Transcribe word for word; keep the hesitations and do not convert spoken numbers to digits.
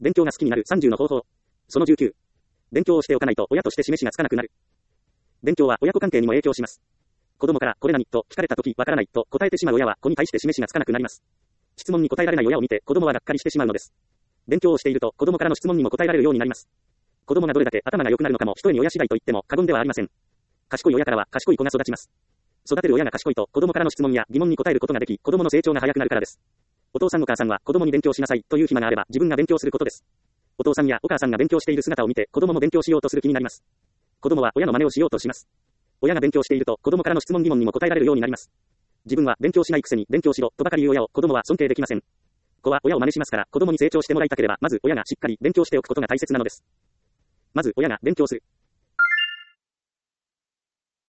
勉強が好きになるさんじゅうの方法。そのじゅうきゅう。勉強をしておかないと親として示しがつかなくなる。勉強は親子関係にも影響します。子供からこれ何と聞かれたときわからないと答えてしまう親は子に対して示しがつかなくなります。質問に答えられない親を見て子供はがっかりしてしまうのです。勉強をしていると子供からの質問にも答えられるようになります。子供がどれだけ頭が良くなるのかも一重に親次第と言っても過言ではありません。賢い親からは賢い子が育ちます。育てる親が賢いと子供からの質問や疑問に答えることができ、子供の成長が早くなるからです。お父さんお母さんは子供に勉強しなさいという暇があれば自分が勉強することです。お父さんやお母さんが勉強している姿を見て子供も勉強しようとする気になります。子供は親の真似をしようとします。親が勉強していると子供からの質問疑問にも答えられるようになります。自分は勉強しないくせに勉強しろとばかり言う親を子供は尊敬できません。子は親を真似しますから子供に成長してもらいたければまず親がしっかり勉強しておくことが大切なのです。まず親が勉強する。